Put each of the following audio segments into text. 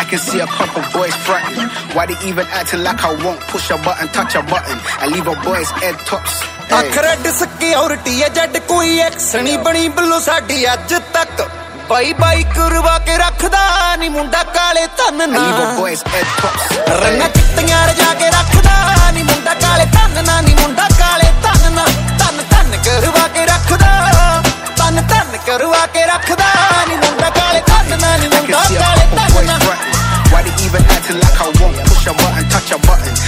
can see a couple boys frontin'. Why they even acting like I won't push a button, touch a button, and leave a boy's head tops? अखरड security है जट कोई action नहीं बनी बिल्लो साडी अज तक by by करवा के रखदा नी मुंडा काले धन ना रंगा चिट्टियां रजा के रखदा नी मुंडा काले धन ना नी मुंडा काले धन ना धन धन करवा के रखदा धन धन करवा के रखदा नी मुंडा काले धन ना नी मुंडा काले धन ना Why they even acting like I won't push a button, touch a button?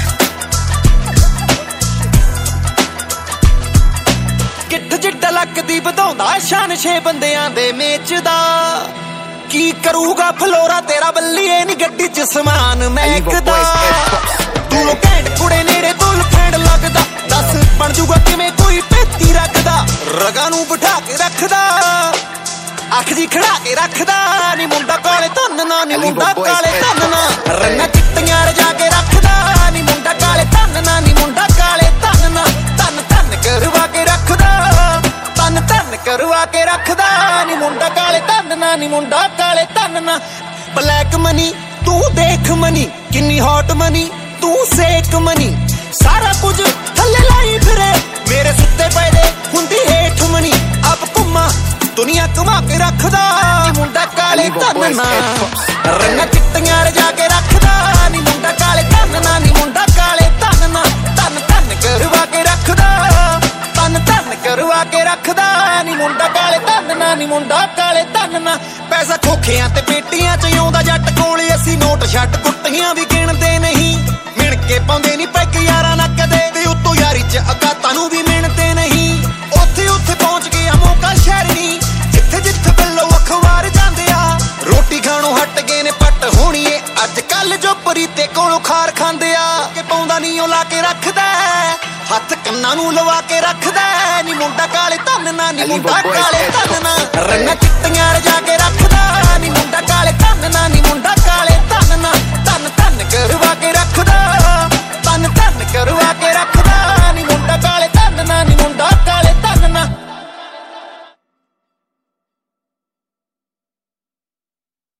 किट जिड्डा लगदी ਵਧਾਉਂਦਾ शान छे ਬੰਦਿਆਂ ਦੇ ਮੇਚ ਦਾ ਕੀ ਕਰੂਗਾ ਫਲੋਰਾ ਤੇਰਾ ਬੱਲੀਏ ਨੀ ਗੱਡੀ ਚ ਸਮਾਨ ਮਹਿਕਦਾ ਤੂੰ ਘੈਂਟ ਕੁੜੇ ਨੇੜੇ ਤੁਲ ਫੈਂਡ ਲੱਗਦਾ ਦੱਸ ਬਣ ਜੂਗਾ ਕਿਵੇਂ ਕੋਈ ਪੇਤੀ ਰੱਖਦਾ ਰਗਾਂ ਨੂੰ ਬਿਠਾ ਕੇ ਰੱਖਦਾ ਅੱਖ ਜੀ ਖੜਾ ਕੇ ਰੱਖਦਾ ਨੀ ਮੁੰਡਾ ਕਾਲੇ ਧਨ ਨਾ ਨੀ ਮੁੰਡਾ ਕਾਲੇ ਧਨ ਨਾ ਰੰਗਾਂ ਚਿੱਟੀਆਂ ਰਜਾ ਕੇ ਰੱਖਦਾ ਨੀ ਮੁੰਡਾ ਕਾਲੇ ਧਨ ਨਾ ਨੀ ਮੁੰਡਾ ਕਾਲੇ ਧਨ ਨਾ ਧਨ ਧਨ ਕਰਵਾ ਕੇ ਰੱਖਦਾ ਧਨ ਧਨ ਕਰਵਾ ਕੇ ਰੱਖਦਾ ਨੀ ਮੁੰਡਾ ਕਾਲੇ ਧਨ ਨਾ ਨੀ ਮੁੰਡਾ ਕਾਲੇ ਧਨ ਨਾ ਬਲੈਕ ਮਨੀ ਤੂੰ ਦੇਖ ਮਨੀ ਕਿੰਨੀ ਹੌਟ ਮਨੀ ਤੂੰ ਸੇਕ ਮਨੀ ਸਾਰਾ ਕੁਝ ਥੱਲੇ ਲਾਈ ਫਿਰੇ ਮੇਰੇ ਸੁੱਤੇ ਪਏ ਦੇ ਹੁੰਦੀ ਹੇਠ ਮਨੀ ਆਪ ਘੁੰਮਾ ਦੁਨੀਆ ਘੁਮਾ ਕੇ ਰੱਖਦਾ ਨੀ ਮੁੰਡਾ ਕਾਲੇ ਧਨ ਨਾ ਰੰਗਾਂ ਚਿੱਟੀਆਂ ਰਜਾ ਕੇ ਰੱਖਦਾ ਨੀ ਮੁੰਡਾ ਕਾਲੇ ਧਨ ਨਾ ਨੀ ਮੁੰਡਾ ਕਾਲੇ ਧਨ ਨਾ ਧਨ ਧਨ ਕਰਵਾ ਕੇ ਰੱਖਦਾ ਧਨ ਧਨ ਕਰਵਾ ਕੇ ਰੱਖਦਾ ਨੀ ਮੁੰਡਾ ਕਾਲੇ ਧਨ ਨਾ ਨੀ ਮੁੰਡਾ ਕਾਲੇ ਧਨ ਨਾ ਪੈਸਾ ਖੋਖਿਆਂ ਤੇ ਪੇਟੀਆਂ ਚ ਆਉਂਦਾ ਜੱਟ ਕੋਲੇ ਅਸੀਂ ਨੋਟ ਛੱਟ ਗੁੱਟੀਆਂ ਵੀ ਗਿਣਦੇ ਨਹੀਂ ਮਿਣ ਕੇ ਪਾਉਂਦੇ ਨਹੀਂ ਪੈਕ ਯਾਰਾਂ ਨਾ ਕਦੇ ਤੇ ਉਤੋਂ ਯਾਰੀ ਚ ਅਕਾਤਾਂ ਨੂੰ ਵੀ ਮਿਣਦੇ ਨਹੀਂ ਉੱਥੇ ਉੱਥੇ ਪਹੁੰਚ ਗਿਆ ਮੌਕਾ ਸ਼ਹਿਰਨੀ ਜਿੱਥੇ ਜਿੱਥੇ ਬਿੱਲੋ ਅਖਬਾਰ ਜਾਂਦੇ ਆ ਰੋਟੀ ਖਾਣੋਂ ਹਟ ਗਏ ਨੇ ਪੱਟ ਹੋਣੀਏ ਅੱਜ ਕੱਲ ਜੋ ਪਰੀ ਤੇ ਕੋਲੋਂ ਖਾਰ ਖਾਂਦੇ ਆ ਕਿ ਪਾਉਂਦਾ ਨਹੀਂ ਉਹ ਲਾ ਕੇ ਰੱਖਦਾ ਹੱਥ ਕੰਨਾਂ ਨੂੰ ਲਵਾ ਕੇ ਰੱਖਦਾ ਨੀ ਮੁੰਡਾ ਕਾਲੇ ਧਨ ਨਾ ਨੀ ਮੁੰਡਾ ਕਾਲੇ ਧਨ ਨਾ ਰੰਗਾਂ ਚਿੱਟੀਆਂ ਰਜਾ ਕੇ ਰੱਖ